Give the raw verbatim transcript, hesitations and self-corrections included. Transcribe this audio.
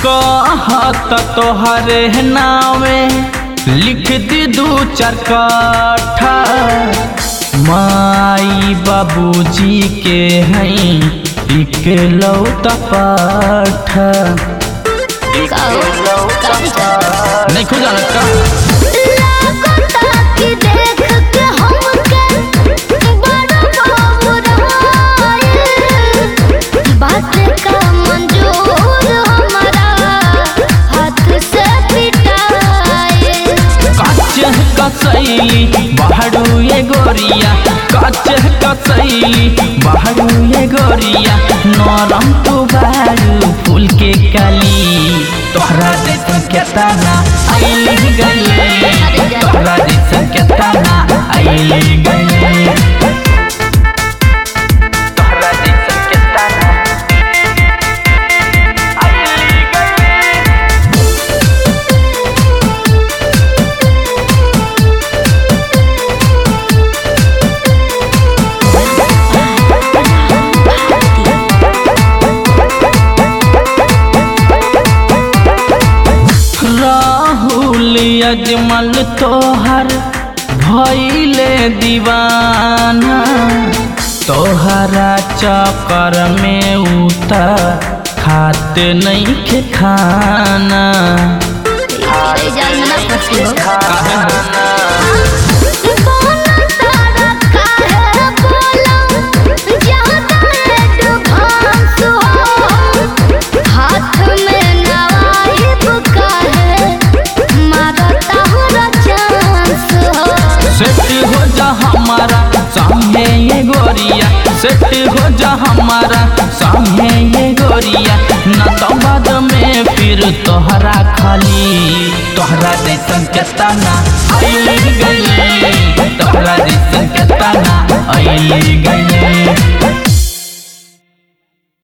कहत तोहरे नावे लिख दी दू चार कट्ठा माई बाबूजी के हैं इकलौता पाठा नहीं खुद जानत का कसैली बहरू ये गोरिया कच्चे कसैली बहरू ये गोरिया नरम तू बारू फूल के कली तोहरा जैसन केतना आइली गई तोहरा जैसन केतना आइली गई अजमल तोहर भइले दीवाना तोहरा चक्कर में उतर खाते नहीं के खाना सेट हो जा हमारा सामने ये गोरिया सेट हो जा हमारा सामने ये गोरिया न तो बाद में फिर तोहरा खाली तोहरा जैसन केतना आइली गई तोहरा जैसन केतना आइली गई।